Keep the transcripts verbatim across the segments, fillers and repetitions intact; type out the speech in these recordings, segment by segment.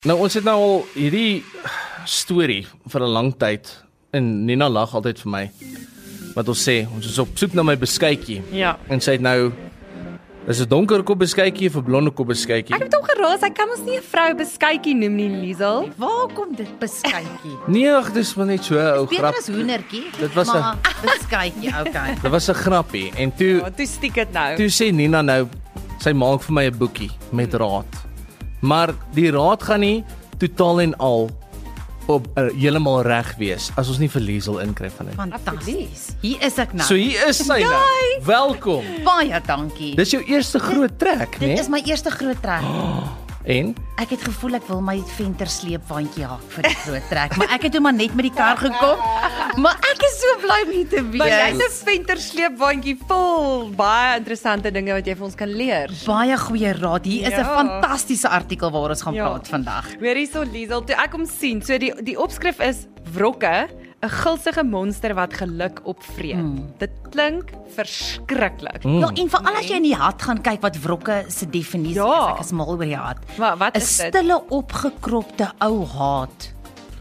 Nou, ons het nou al hierdie storie vir 'n lang tyd, en Nina lag altyd vir my, wat ons sê, ons is op soek na my beskuitjie. Ja. En sy het nou, is 'n donker kop beskuitjie of 'n blonde kop beskuitjie? Ek het hom geraas, ek kan ons nie 'n vrou beskuitjie noem nie, Liesel. Waar kom dit beskuitjie? Nee, ag, dis maar net so 'n ou Beter grap. as hoendertjie. Dit was 'n maar beskuitjie, okay. Dit was 'n grappie, en toe, Ja, toe stiek dit nou. toe sê Nina nou, sy maak vir my 'n boekie met raad. Maar die raad gaan nie totaal en al op uh, heeltemal reg wees as ons nie vir Liesel inkry van dit. Fantasties. Hier is ek nou. So hier is sy nou. Welkom. Baie dankie. Dis jou eerste groot trek, Dit né? is my eerste groot trek. En Ek het gevoel ek wil my venter sleepwandjie haak vir die groot trek, maar ek het hom maar net met die kar gekom. Maar ek is so bly om hier te Maar jy's wees. 'n ventersleepwandjie vol baie interessante dinge wat jy vir ons kan leer. Baie goeie raad. Hier is 'n Ja. fantastiese artikel waaroor ons gaan Ja. praat vandag. Hoor hierso Liesel, toe ek hom sien, so die die opskrif is wrokke, 'n gulsige monster wat geluk opvreet. Hmm. Dit klink verskriklik. Mm. Ja, en veral as jy in die hart gaan kyk wat wrokke se definisie Ja. is, ek is mal oor die hart. Maar wat 'n is dit? stille opgekropte ou haat.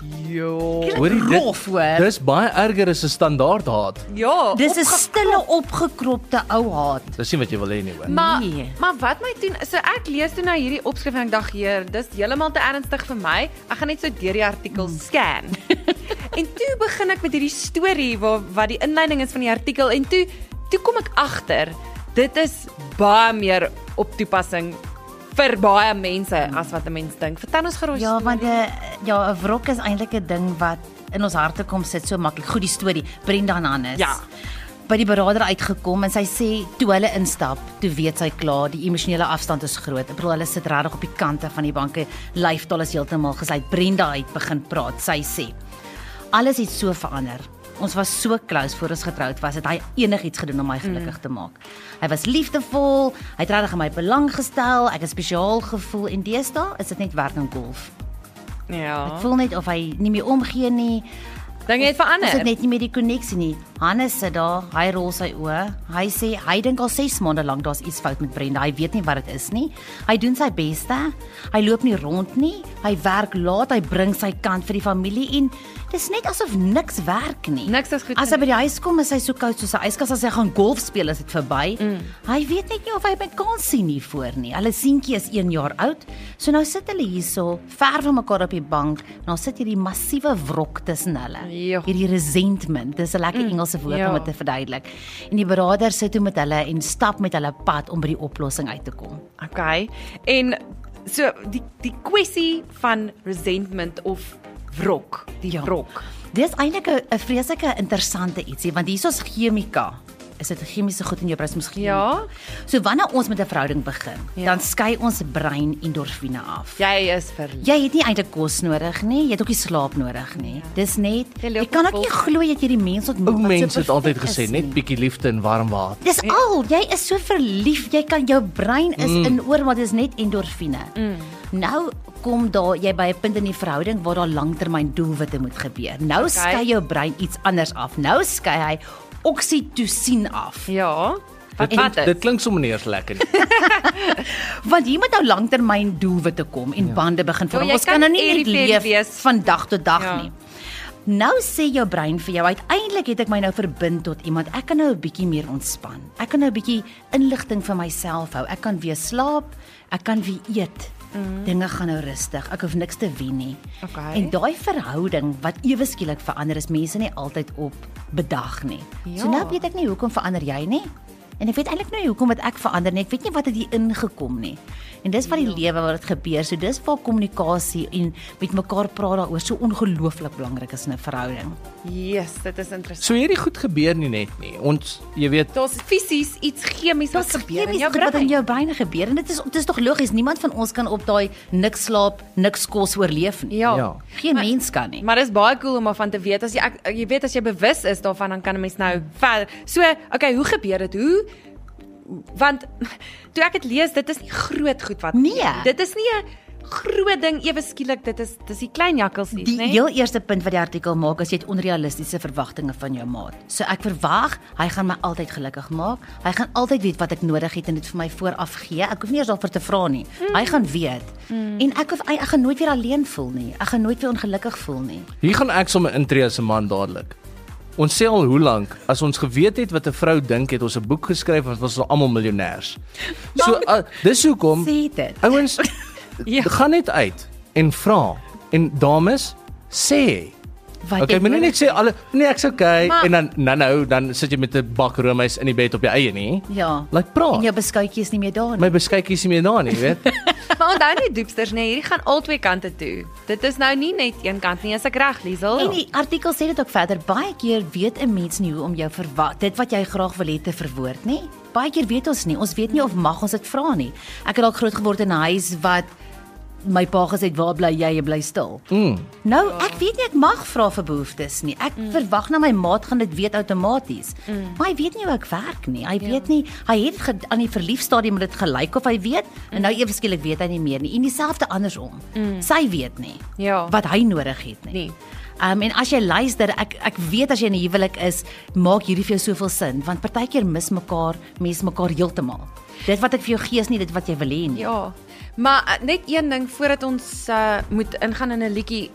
Jo. hoorie rof, dit, hoor. dis baie erger as 'n standaard haat. Ja, Dis 'n opge- stille opgekropte ou haat. Dis nie wat jy wil hê nie, hoor. Maar, Nee. maar wat my doen, so ek lees toe nou hierdie opskrif en ek dink, "Heer, dis heeltemal te ernstig vir my. Ek gaan net so deur die artikel scan." En toe begin ek met hierdie storie waar wat die inleiding is van die artikel en toe toe kom ek agter, dit is baie meer op toepassing vir baie mense as wat 'n mens dink. Vertel ons gerus. Ja, want 'n ja, 'n wrok is eintlik 'n ding wat in ons harte kom sit so maklik. Goed, die storie, Brenda en Hannes. Ja. By die beraader uitgekom en sy sê toe hulle instap, toe weet sy klaar die emosionele afstand is groot. Ek bedoel hulle sit regtig op die kante van die banke. Lyfstaal is heeltemal gesluit. Brenda het begin praat. Sy sê: "Alles het so verander. Ons was so close voor ons getroud was, het hy enigiets gedoen om my gelukkig mm. te maak. Hy was liefdevol, hy het regtig in my belang gestel, ek het spesiaal gevoel en deesdae is dit net werk en golf. Ja. Ek voel net of hy nie meer omgee nie. Dinge het Is dit verander. net nie meer die koneksie nie. Hannes sit daar, hy rol sy oë. Hy sê hy dink al ses maande lank daar's iets fout met Brenda. Hy weet nie wat dit is nie. Hy doen sy beste. Hy loop nie rond nie. Hy werk laat, hy bring sy kant vir die familie en dis net asof niks werk nie. Niks is goed. As hy by die huis kom, is hy so koud soos 'n yskas. As hy gaan golf speel, is dit verby. Mm. Hy weet net nie of hy my kans sien nie voor nie. Hulle seentjie is een jaar oud. So nou sit hulle hierso, ver van mekaar op die bank. Nou sit hierdie massiewe wrok tussen hulle. Jo. Hierdie resentment. Dis 'n lekker mm. Engelse woord Ja. om dit te verduidelik. En die beraader sit toe met hulle en stap met hulle pad om by die oplossing uit te kom. Okay. En so die die kwessie van resentment of wrok, die Ja. wrok. Dis eintlik 'n 'n vreeslike interessante ietsie want hier's ons chemika. Is dit 'n chemiese goed in jou brein? Miskien. Ja. So wanneer ons met 'n verhouding begin, Ja. dan skei ons brein endorfine af. Jy is verlief. Jy het nie eintlik kos nodig nie, jy het ook nie slaap nodig nie. Dis net Jy jy, loop kan op ook nie vol- glo jy het hierdie mens ontmoet Ou wat mense so het altyd perfek gesê, is net nie. bietjie liefde en warm water. Dis al, jy is so verlief, jy kan jou brein is mm. in oor maar dis net endorfine. Mm. Nou kom daar jy by 'n punt in die verhouding waar daar langtermyn doelwitte moet gebeur. Nou Okay. skei jou brein iets anders af. Nou skei hy oksitosien af. Ja. Wat Dit, wat dit is? klink sommer nie eens lekker nie. Want hier moet nou langtermyn doelwitte kom en ja. bande begin vorm. jy Ons kan kan nou nie nie net airy-fairy leef wees. van dag tot dag Ja. nie. Nou sê jou brein vir jou, uiteindelik het ek my nou verbind tot iemand. Ek kan nou 'n bietjie meer ontspan. Ek kan nou 'n bietjie inligting vir myself hou. Ek kan weer slaap, ek kan weer eet. Mm. Dinge gaan nou rustig. Ek hoef niks te wen nie. Okay. En daai verhouding wat ewe skielik verander is mense nie altyd op bedag nie. Ja. So nou weet ek nie hoekom verander jy nie? En ek weet eintlik nou nie hoekom het ek verander nie. Ek weet nie wat het hier ingekom nie. En dis wat die lewe waar dit gebeur. So dis waar kommunikasie en met mekaar praat daaroor so ongelooflik belangrik is in 'n verhouding. Yes, dit is interessant. So hierdie goed gebeur nie net nie. Ons, jy weet, Daar's fisies iets chemies wat Dit gebeur in is jou wat in brein. jou brein gebeur en dit is dit is tog logies. Niemand van ons kan op daai niks slaap, niks kos oorleef nie. Ja. Ja. Geen Maar- mens kan nie. Maar dis baie cool om daarvan te weet as jy ek, jy weet as jy bewus is daarvan dan kan 'n mens nou verder. So, okay, hoe gebeur dit? Hoe want toe ek dit lees, dit is nie groot goed wat Nee. dit is nie 'n groot ding ewe skielik dit is dis die klein jakkalsies, Die né? heel eerste punt wat die artikel maak is jy het onrealistiese verwagtinge van jou maat. So ek verwag hy gaan my altyd gelukkig maak. Hy gaan altyd weet wat ek nodig het en dit vir my vooraf gee. Ek hoef nie eers daarvoor te vra nie. Mm. Hy gaan weet. Mm. En ek hoef ek, ek gaan nooit weer alleen voel nie. Ek gaan nooit weer ongelukkig voel nie. Hier gaan ek sommer intree as 'n man dadelik. Ons sê al hoe lank as ons geweet het wat 'n vrou dink het ons 'n boek geskryf wat was almal miljonêers. So uh, dis hoekom Sê dit. ouens Ja. gaan net uit en vra en dames sê. Wat Okay, jy moenie net sê alle nee, ek's okay Maar- en dan nou nou dan sit jy met 'n bak roomys in die bed op jou eie nie. Ja. Like praat. En jou beskuitjie is nie meer daar nie. My beskuitjie is nie meer daar nie, weet. Maar onthou net doepsters, nee, hierdie gaan al twee kante toe. Dit is nou nie net een kant nie, as ek reg, Liesel. En die artikel sê dit ook verder, baie keer weet 'n mens nie hoe om jou verwag, dit wat jy graag wil hê te verwoord nie. Baie keer weet ons nie, ons weet nie of mag ons dit vra nie. Ek het dalk groot geword in 'n huis wat my pa gesê het, waar bly jy, jy bly stil. Mm. Nou, ek weet nie ek mag vra vir behoeftes nie. Ek mm. verwag na my maat gaan dit weet outomaties. Mm. Maar hy weet nie hoe ek werk nie. Hy weet nie, hy het ge, aan die verliefstadium dit gelyk of hy weet mm. en nou ewe skielik weet hy nie meer nie. En dieselfde andersom. Mm. Sy weet nie Ja. wat hy nodig het nie. Nee. Um, en as jy luister, ek ek weet as jy in 'n huwelik is, maak hierdie vir jou soveel sin, want partykeer mis mekaar, mense mekaar heeltemal. Dit wat ek vir jou gee is nie dit wat jy wil hê nie. Ja. Maar uh, net een ding voordat ons uh, moet ingaan in 'n liedjie.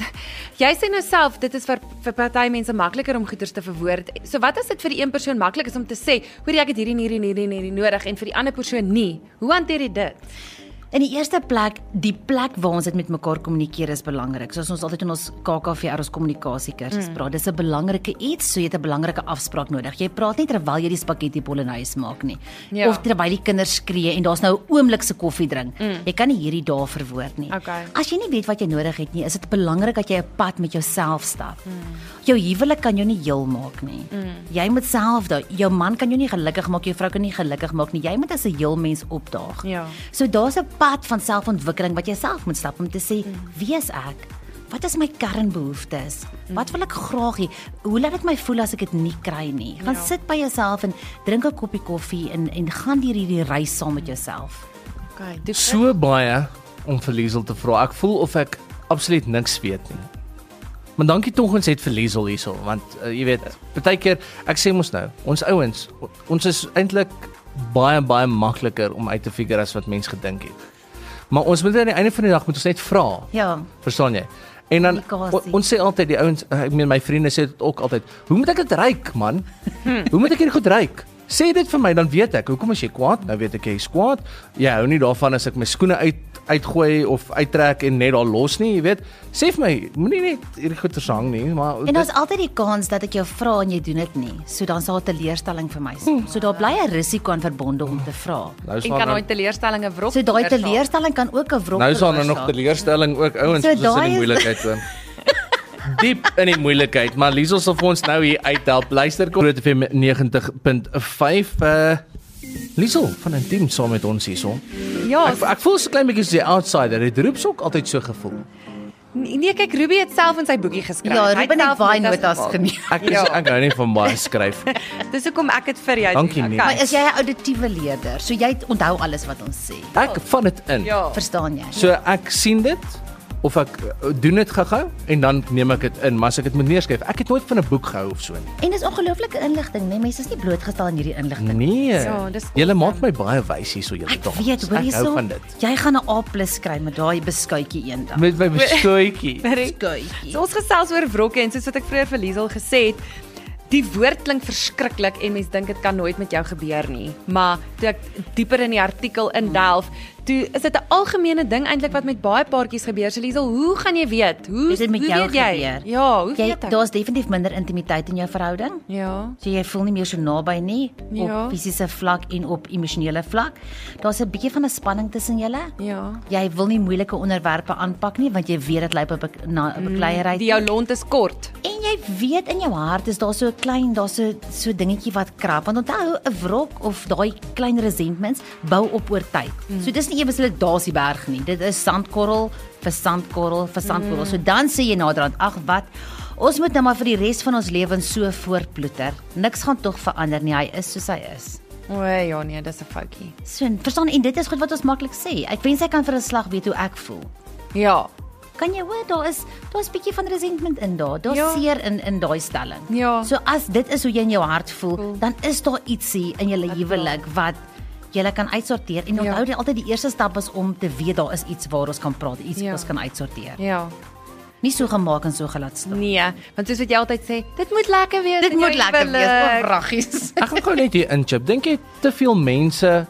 Jy sê nou self dit is vir vir party mense makliker om goeders te verwoord. So wat as dit vir die een persoon maklik is om te sê, hoor jy ek het hierdie en hierdie en hierdie en hierdie nodig en vir die ander persoon nie. Hoe hanteer jy dit? In die eerste plek, die plek waar ons dit met mekaar kommunikeer is belangrik. Soos ons altyd in ons K K V R ons kommunikasiekursus mm. praat, dis 'n belangrike iets, so jy het 'n belangrike afspraak nodig. Jy praat nie terwyl jy die spaghetti bolognese maak nie. Ja. Of terwyl die kinders skree en daar's nou 'n oomblik se koffie drink. Mm. Jy kan nie hierdie dae verwoord nie. Okay. As jy nie weet wat jy nodig het nie, is dit belangrik dat jy 'n pad met jouself stap. Mm. Jou huwelik kan jou nie heel maak nie. Mm. Jy moet self daai jou man kan jou nie gelukkig maak, jou vrou kan nie gelukkig maak nie. Jy moet as 'n heel mens opdaag. Ja. So daar's 'n pad van selfontwikkeling wat jy self moet stap om te sê, mm. wie is ek? Wat is my kernbehoeftes? Mm. Wat wil ek graag hê? Hoe laat dit my voel as ek dit nie kry nie? Gaan Ja. sit by jouself en drink 'n koppie koffie en en gaan deur hierdie reis saam met jouself. Okay, doen So baie om vir Liesel te vra. Ek voel of ek absoluut niks weet nie. Maar dankie tog ons het vir Liesel hierso, want uh, jy weet, partykeer ek sê mos nou, ons ouens, ons is eintlik baie baie makliker om uit te figure as wat mense gedink het. Maar ons moet aan die einde van die dag moet ons net vra. Ja. Verstaan jy? En dan Kommunikasie. o, ons sê altyd die ouens, ek meen my vriende sê dit ook altyd, hoe moet ek dit ruik man? Hoe moet ek hierdie goed ruik? Sê dit vir my dan weet ek. Hoekom as jy kwaad? Nou weet ek jy is kwaad. Jy hou nie daarvan as ek my skoene uit uitgooi of uittrek en net daar los nie, jy weet. Sê vir my, moenie net hierdie goeters hang nie, maar En daar's altyd die kans dat ek jou vra en jy doen dit nie. So dan sal 'n teleurstelling vir my wees. So daar bly 'n risiko aan verbonde om te vra. nou is En daar kan nou, nooit teleurstelling 'n wrok. So daai veroorsaak. teleurstelling kan ook 'n wrok nou is daar nou nog veroorsaak. teleurstelling ook ouens, So so, dis in daai die is- moeilikheid hoor. Diep in die moeilikheid, maar Liesel sal vir ons nou hier uithelp. Luister kom Groot F M ninety punt five uh Liesel van Intiem saam met ons hierso. Ja, Ek ek voel so klein bietjie soos die outsider. Dit roep so ook altyd so gevoel. nee, kyk Ruby het self in sy boekie geskryf. Ja, Hy Ruben het self baie notas notas gemaak. geneem. Ek is, Ja. ek hou nie van baie skryf. Dis hoekom ek dit vir jou Dankie, doen. nee. Maar is jy 'n auditiewe leerder? So jy onthou alles wat ons sê. Ek vat dit in. Ja. Verstaan jy? So ek sien dit of ek uh, doen dit gou-gou en dan neem ek dit in, maar as ek dit moet neerskryf, ek het nooit van 'n boek gehou of so nie. En dis ongelooflike inligting, né? Mense is nie blootgestel aan hierdie inligting. Nee. Ja, dis Julle maak my baie wys hierso julle Ek tog. weet, hoor Ek hierso. hou van dit. Jy gaan 'n A plus kry met daai beskuitjie eendag. Met my beskuitjie. beskuitjie. So ons gesels oor wrokke en soos wat ek vroeër vir Liesel gesê het, die woord klink verskriklik en mense dink dit kan nooit met jou gebeur nie. Maar toe ek dieper in die artikel indelf, toe is dit 'n algemene ding eintlik wat met baie paartjies gebeur. So Liesel, hoe gaan jy weet? Hoe Is dit met hoe jou weet jy? gebeur? Ja, hoe Jy weet ek? daar's definitief minder intimiteit in jou verhouding. Ja. So jy voel nie meer so naby nie Ja. op fisiese vlak en op emosionele vlak. Daar's 'n bietjie van 'n spanning tussen julle. Ja. Jy wil nie moeilike onderwerpe aanpak nie want jy weet dit lei op 'n na 'n bekleierery. Die jou lont is kort. En jy weet in jou hart is daar so 'n klein, daar's so so dingetjie wat krap. Want onthou, 'n wrok of daai klein resentments bou op oor tyd. Mm. So dis nie ewe so daar is die berg nie. Dit is sandkorrel vir sandkorrel vir sandkorrel. Mm. So dan sê jy naderhand, ag wat, ons moet nou maar vir die res van ons lewens so voortploeter. Niks gaan tog verander nie. Hy is soos hy is. O ja nee, dis 'n foutjie. So, verstaan, en dit is goed wat ons maklik sê. Ek wens ek kan vir 'n slag weet hoe ek voel. Ja. Kan jy hoor, daar is daar's 'n bietjie van resentment in daar. Daar's Ja. seer in in daai stelling. Ja. So as dit is hoe jy in jou hart voel, Voel. dan is daar ietsie in julle huwelik wat jy kan uitsorteer. En onthou Ja. jy altyd die eerste stap is om te weet daar is iets waar ons kan praat, iets Ja. wat ons kan uitsorteer. Ja. Nie so gemaak en so gelaat staan. Nee, want soos wat jy altyd sê, dit moet lekker wees. Dit in jou moet lekker wees, huwelik. o vraggies. Ek gaan gou net hier inchip. Dink jy te veel mense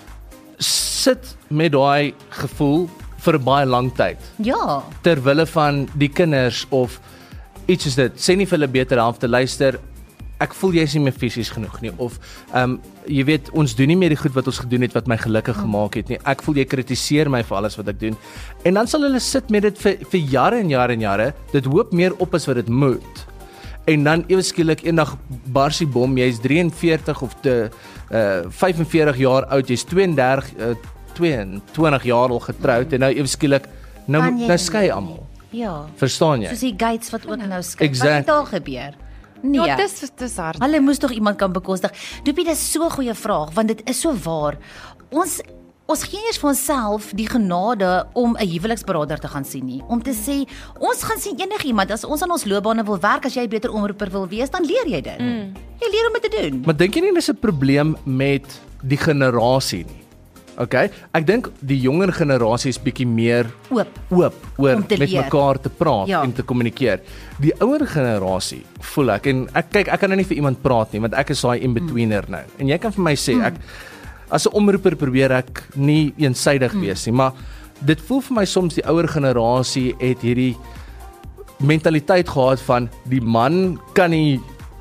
sit met daai gevoel vir 'n baie lang tyd Ja. ter wille van die kinders of iets soos dit. Sê nie vir hulle beter half te luister. Ek voel jy is nie meer fisies genoeg nie of ehm um, jy weet ons doen nie meer die goed wat ons gedoen het wat my gelukkig gemaak het nie. Ek voel jy kritiseer my vir alles wat ek doen. En dan sal hulle sit met dit vir vir jare en jare en jare. Dit hoop meer op as wat dit moet. En dan ewe skielik eendag bars die bom, jy's drieënveertig of te uh vyfenveertig jaar oud, jy's twee en dertig uh, tweeëntwintig jaar al getroud en nou ewe skielik nou Kan jy nou skei nie. almal. Ja. Verstaan jy? Soos die Gates wat ook nou skei. Exact. Wat het daar gebeur? Nee. Ja, dis dis hard. Hulle moes tog iemand kan bekostig. Doopie, dis so 'n goeie vraag want dit is so waar. Ons ons gee eers vir onsself die genade om 'n huweliksberader te gaan sien nie. Om te sê ons gaan sien enigiemand as ons aan ons loopbane wil werk, as jy 'n beter omroeper wil wees, dan leer jy dit. Mm. Jy leer om dit te doen. Maar dink jy nie dis 'n probleem met die generasie nie? Okay? Ek dink die jonger generasie is bietjie meer Oop. oop oor Om te met leer. mekaar te praat Ja. en te kommunikeer. Die ouer generasie voel ek en ek kyk ek kan nou nie vir iemand praat nie want ek is daai in-betweener mm. nou. En jy kan vir my sê Mm. ek as 'n omroeper probeer ek nie eensaidig mm. wees nie, maar dit voel vir my soms die ouer generasie het hierdie mentaliteit gehad van die man kan nie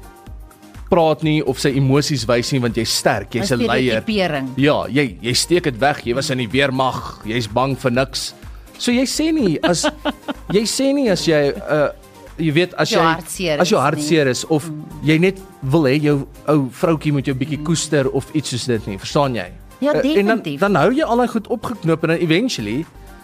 praat nie of sy emosies wys nie want jy's sterk, jy's 'n leier. Stereotipering. Ja, jy jy steek dit weg. Jy was in die weermag. Jy's bang vir niks. So jy sê nie as jy sê nie as jy uh jy weet as Jou jy hartseer as jou is hartseer is of mm. jy net wil hê jou ou vroutjie moet jou bietjie koester of iets soos dit nie. Verstaan jy? Ja, Uh, en dan definitief. dan hou jy al daai goed opgeknoop en dan eventually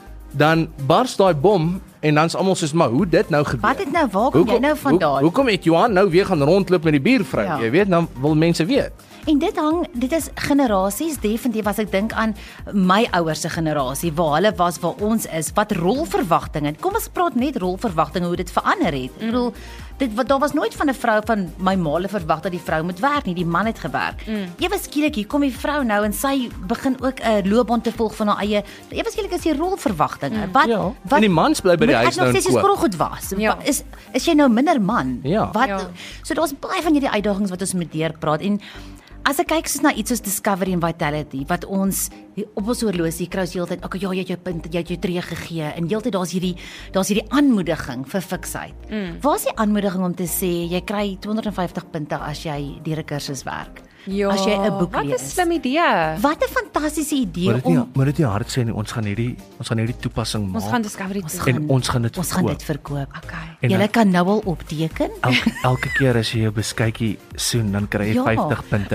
dan bars daai bom en dan's almal soos maar hoe dit nou gebeur. Wat het nou waar kom jy nou vandaan? Hoe, hoekom het Johan nou weer gaan rondloop met die buurvrou? Ja. Jy weet, dan wil mense weet. En dit hang, dit is generasies definitief as ek dink aan my ouers se generasie waar hulle was waar ons is, wat rolverwagtinge. Kom ons praat net rolverwagtinge hoe dit verander het. Ek bedoel, dit wat daar was nooit van 'n vrou van my maale verwag dat die vrou moet werk nie, die man het gewerk. Mm. Ewe skielik hier kom die vrou nou en sy begin ook 'n uh, loopbaan te volg van haar eie. Ewe skielik is die rolverwagtinge. Mm. Wat Ja. wat En die mans bly by die moet huis ek nog nou en steeds die kook. skottelgoed was. Ja. Wat Is is jy nou minder man? Ja. Wat Ja. So daar's baie van hierdie uitdagings wat ons moet deurpraat en as ek kyk soos na iets soos Discovery en Vitality wat ons op ons horlosie kry ons heeltyd, okay, ja, jy het jou punt, jy het jou tree gegee en heeltyd daar's hierdie daar's hierdie aanmoediging vir fiksheid. Mm. Waar is die aanmoediging om te sê jy kry tweehonderdvyftig punte as jy deur 'n kursus werk? Ja, as jy 'n boek wat 'n lees. slim idee. Wat 'n fantastiese idee Maar dit nie om maar dit nie hard sê nie. Ons gaan hierdie ons gaan hierdie toepassing maak. Ons gaan Discovery Ons doen. en ons gaan dit ons gaan verkoop. dit verkoop. Okay. En Jy dan- kan nou al opteken. Elke, elke keer as jy jou beskuitjie soen, dan kry jy Ja. vyftig punte.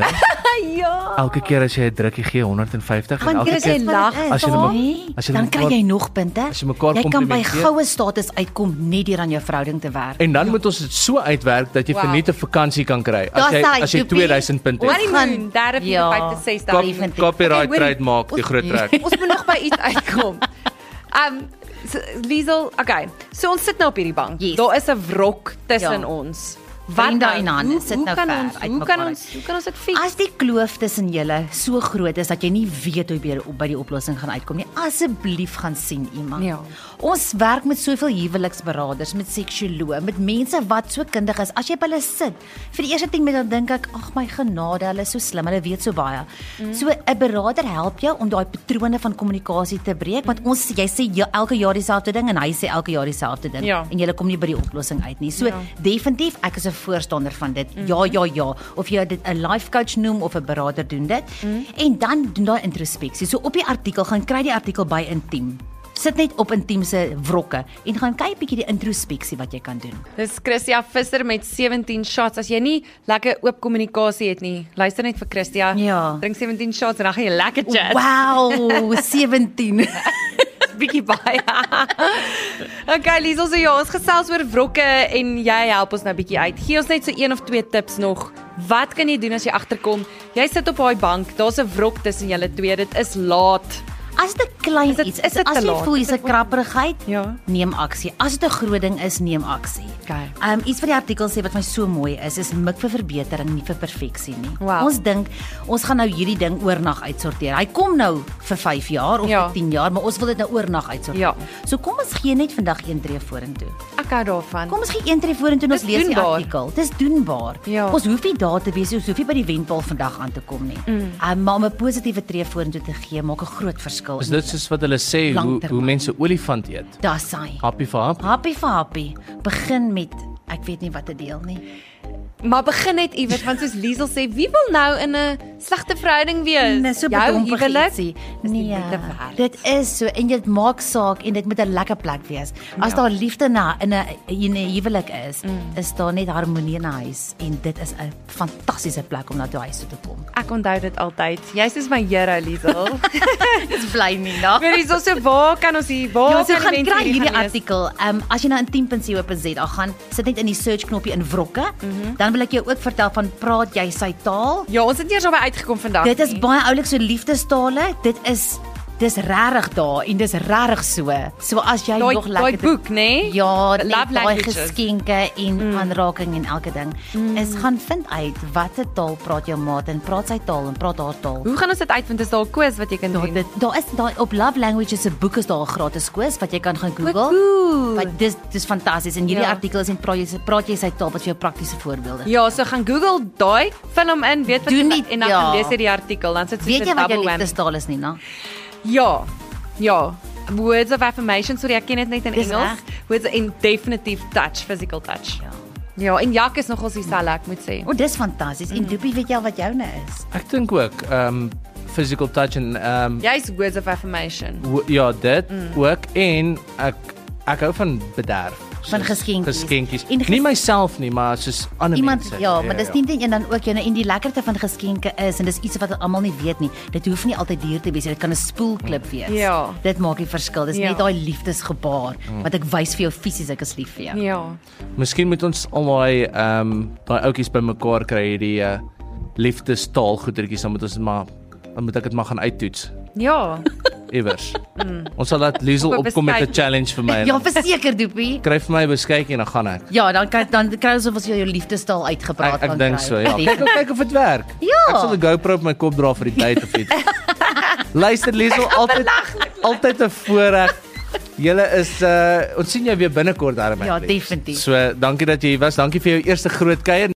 Ja. Elke keer as jy 'n drukkie gee, honderd en vyftig en Want elke keer as keer jy lag, as jy nou- nee, as jy dan nou kry mekaar- jy nog punte. as jy mekaar jy kan by komplimenteer. goue status uitkom net deur aan jou verhouding te werk. en dan moet ons dit so uitwerk dat jy Wow. vir net 'n vakansie kan kry. As Daar's jy daai as jy toepie. tweeduisend punte het. Honeymoon, derde, vierde, Ja. vyfde, sesde. Kop- definitief. Copyright Okay, hoorie. trademark die groot trek. Ons moet nog by iets uitkom. Um so, Liesel, okay. So ons sit nou op hierdie bank. Yes. Daar is 'n wrok tussen Ja. ons. Brenda nou? en Hannes Hoe- sit hoe nou kan ver ons, uit Hoe kan mekaar ons hoe kan ons dit fix? As die kloof tussen julle so groot is dat jy nie weet hoe jy by die oplossing gaan uitkom nie, asseblief gaan sien iemand. Ja. Ons werk met soveel huweliksberaders, met seksuoloë, met mense wat so kundig is. As jy by hulle sit, vir die eerste ding met dan dink ek, ag my genade, hulle is so slim, hulle weet so baie. Mm. So 'n berader help jou om daai patrone van kommunikasie te breek, want ons jy sê ja, elke jaar dieselfde ding en hy sê elke jaar dieselfde ding Ja. en jy kom nie by die oplossing uit nie. So Ja. definitief, ek is 'n voorstander van dit. Mm. Ja, ja, ja. Of jy dit 'n life coach noem of 'n berader doen dit. Mm. En dan doen daai introspeksie. So op die artikel gaan kry die artikel by Intiem. Sit net op Intiem se wrokke en gaan kyk bietjie die introspeksie wat jy kan doen. Dis Christia Visser met sewentien shots. As jy nie lekker oop kommunikasie het nie, luister net vir Christia. Ja. Drink sewentien shots en dan gaan jy lekker chat. Wow, sewentien. Bietjie baie. Okay, Liesel, so ja, ons gesels oor wrokke en jy help ons nou bietjie uit. Gee ons net so een of twee tips nog Wat kan jy doen as jy agterkom? Jy sit op daai bank, daar's 'n wrok tussen julle twee. Dit is laat. As dit 'n klein Is dit- iets is is, dit as te jy laat? voel Is jy's 'n dit- krapperigheid, Ja. neem aksie. As dit 'n groot ding is, neem aksie. Okay. Um iets wat die artikel sê wat my so mooi is, is mik vir verbetering, nie vir perfeksie nie. Wow. Ons dink ons gaan nou hierdie ding oornag uitsorteer. Hy kom nou vir vyf jaar of Ja. vir tien jaar, maar ons wil dit nou oornag uitsorteer. Ja. So kom ons gee net vandag een tree vorentoe. Ek hou daarvan. Kom ons gee een tree vorentoe en ons Dis lees die doenbaar. artikel. Dis doenbaar. Ja. Ons hoef nie daar te wees, ons hoef nie by die wenpaal vandag aan te kom nie. Mm. Um, maar om 'n positiewe tree vorentoe te gee, maak 'n groot verskil. Is in dit die soos wat hulle sê hoe Langtermyn. hoe mense olifant eet? Dis hy. Happy vir hap. Happy vir happy. Begin met ek weet nie wat te deel nie. Maar begin net iewers want soos Liesel sê, wie wil nou in 'n slegte verhouding wees? Nee, so Jou bedompig huwelik? ietsie. is nie Nee, moeite werd. dit is so en dit maak saak en dit moet 'n lekker plek wees. As Ja. daar liefde na in 'n in 'n huwelik is, mm. is daar net harmonie in 'n huis en dit is 'n fantastiese plek om na toe huis toe te kom. Ek onthou dit altyd. Jy's soos my hero, Liesel. Dis bly nie, nou. Maar Liesel, so waar kan ons hier, waar Ja, so kan gaan die mense kry hierdie gaan lees? artikel. Ehm um, as jy nou intiem punt co punt za gaan, sit net in die search knoppie in wrokke. Mm -hmm. Dan wil ek jou ook vertel van praat jy sy taal? Ja, ons het nie eers daarby uitgekom vandag Dit is nie. baie oulik so liefdestale. Dit is dis regtig daar en dis regtig so. So as jy Daai nog daai lekker boek, nê? Ja, The net Love daai Languages. geskenke en mm. aanraking en elke ding. Mm. Is gaan vind uit watter taal praat jou maat en praat sy taal en praat haar taal. Hoe gaan ons dit uitvind? Is daar 'n quiz wat jy kan Daar doen? dit daar is daai op Love Languages se boek is daar 'n gratis quiz wat jy kan gaan Google. Cool. Wat dis dis fantasties en hierdie Ja. artikel is en praat jy praat jy sy taal wat vir jou praktiese voorbeelde. Ja, so gaan Google daai, vul hom in, weet wat Doen jy- nie- en dan ja. gaan lees jy die artikel, dan sit Weet so jy 'n wat jou double whammy. liefdestaal is nie, nou? Ja. Ja. Words of affirmation, sorry, ek ken dit net in Dis Engels. reg. Words en definitief touch, physical touch. Ja. Ja, en Jak is nogals dieselfde, ek moet sê. O, dis fantasties. En Doopie, weet jy al wat joune is? Ek dink ook ehm um, physical touch en ehm um, Jy's words of affirmation. wo- ja, dit mm. ook en ek ek hou van bederf. Van Soos geskenkies. Geskenkies. En ges Nie myself nie, maar soos ander Iemand mense. ja, maar dis nie net een dan ook joune en die lekkerte van geskenke is en dis iets wat almal nie weet nie. Dit hoef nie altyd duur te wees nie. Dit kan 'n spoelklip wees. Ja. Dit maak die verskil. Dis Ja. net daai liefdesgebaar wat ek wys vir jou fisies ek is lief vir jou. Ja. Miskien moet ons al daai ehm um, daai oudjies bymekaar kry hierdie uh, liefdestaal goedertjies, dan moet ons maar dan moet ek dit maar gaan uittoets Ja. iewers. Mm. Ons sal laat Liesel Op 'n opkom met 'n beskykie. challenge vir my. en Ja, dan verseker Doopie. Kry vir my 'n beskykie en dan gaan ek. Ja, dan kan dan kry ons of ons jou liefdestaal uitgepraat Ek, kan ek dink kry. so, ja. Kyk of kyk of dit werk. Ja. Ek sal 'n GoPro op my kop dra vir die tyd of iets. Luister Liesel, altyd altyd 'n voorreg. Julle is uh ons sien jou weer binnekort daarmee. Ja, definitief. So, dankie dat jy hier was. Dankie vir jou eerste groot kuier.